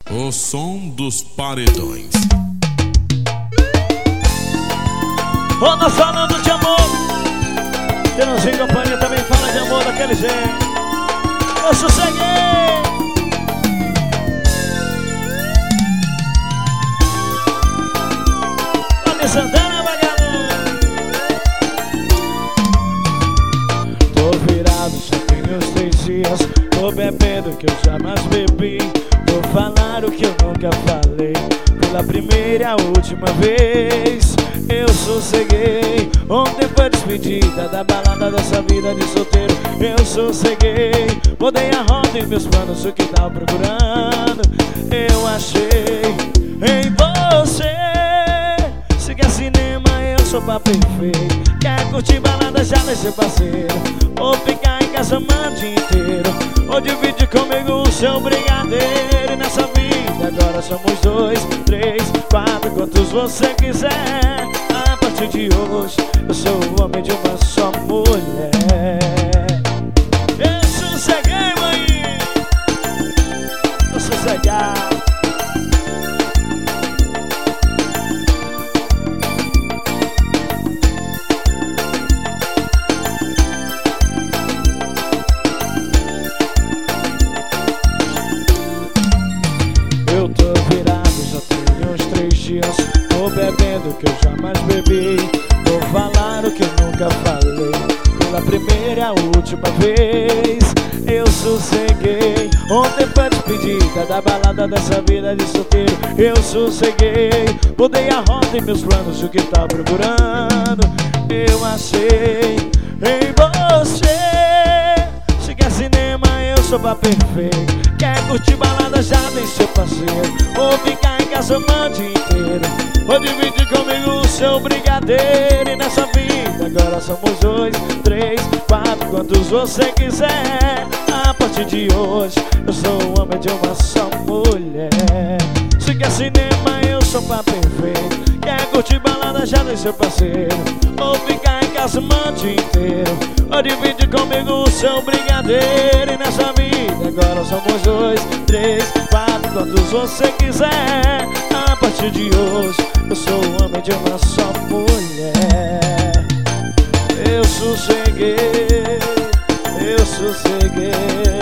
O som dos paredões. Ô, nós falando de amor, Tenãozinho e companhia também fala de amor daquele jeito. Eu sosseguei. Tony Santana, vagabundo. Tô virado, só tenho os 3 dias. Tô bebendo que eu jamais bebi. Vou falar o que eu nunca falei. Pela primeira e a última vez eu sosseguei. Ontem foi despedida da balada dessa vida de solteiro. Eu sosseguei. Mudei a rota e meus planos, o que tava procurando eu achei em você. Se quer cinema, eu sou pra perfeito. Quer curtir balada, já deixa parceiro. Ou ficar em casa o dia inteiro, ou divide comigo o seu brigadeiro. E nessa vida agora somos 2, 3, 4, quantos você quiser. A partir de hoje eu sou o homem de uma só mulher. Eu sosseguei, mãe. Eu sossegado. Eu tô virado, já tenho uns 3 dias. Tô bebendo que eu jamais bebi. Vou falar o que eu nunca falei. Pela primeira e a última vez eu sosseguei. Ontem foi despedida da balada dessa vida de solteiro. Eu sosseguei. Mudei a rota e meus planos, o que tá procurando eu achei em você. Se quer cinema, eu sou pra perfeito. Quer curtir balada, já tem seu parceiro. Ou ficar em casa o dia inteiro, ou dividir comigo o seu brigadeiro. E nessa vida agora somos 2, 3, 4, quantos você quiser. A partir de hoje eu sou o homem de uma só mulher. Se quer cinema, eu sou pra perfeito. Quer curtir balada, já tem seu parceiro. Ou ficar em casa o dia inteiro, ou dividir comigo o seu brigadeiro. E nessa vida agora somos 2, 3, 4, quantos você quiser. A partir de hoje eu sou o homem de uma só mulher. Eu sosseguei, eu sosseguei.